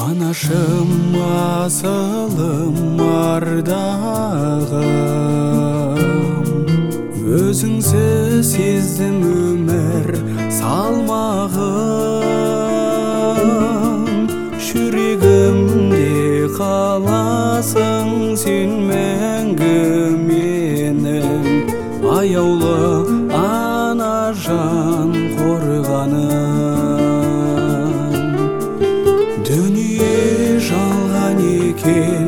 Анашым, асылым, ардағым, өзіңсіз сездім өмір салмағын. Жүрегімде қаласың сен мәңгі менің, аяулы анажан қорғаным. Дүние жалған екен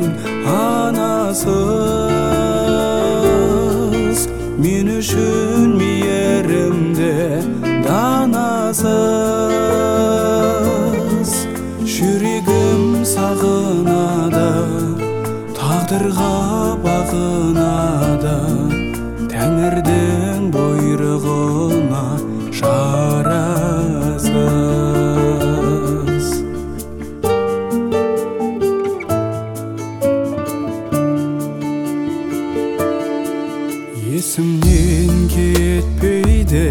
анасыз, мен үшін мейірімді данасыз. Жүрегім сағынады, тағдырға бағынады, Тәңірдің бұйрығына шарасыз. Есімнен кетпейді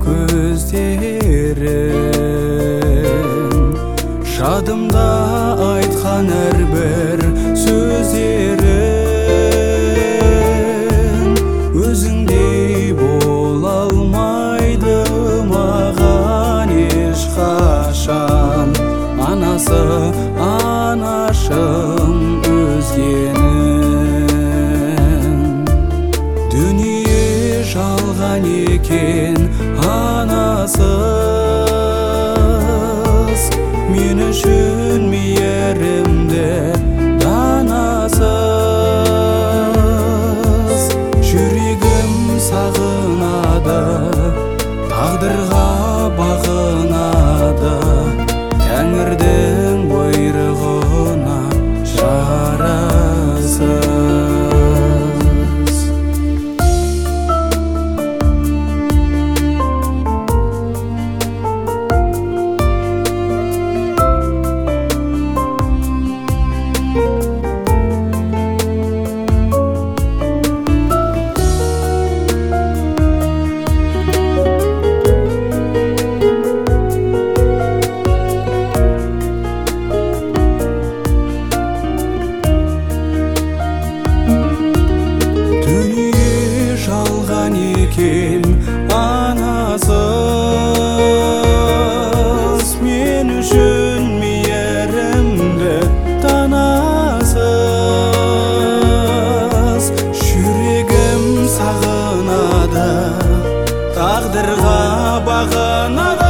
көздерің, жадымда айтқан әрбір сөздерің. Өзіңдей бола алмайды маған ешқашан, анасы анашым өзгенің. Дүние жалған екен анасыз, мен үшін мейірімді данасыз. Жүрегім сағынады, тағдырға бағынады, Тәңірдің бұйрығына жарасыз. Екен анасыз, мен үшін мейірімді данасыз. Жүрегім сағынады, тағдырға бағынады,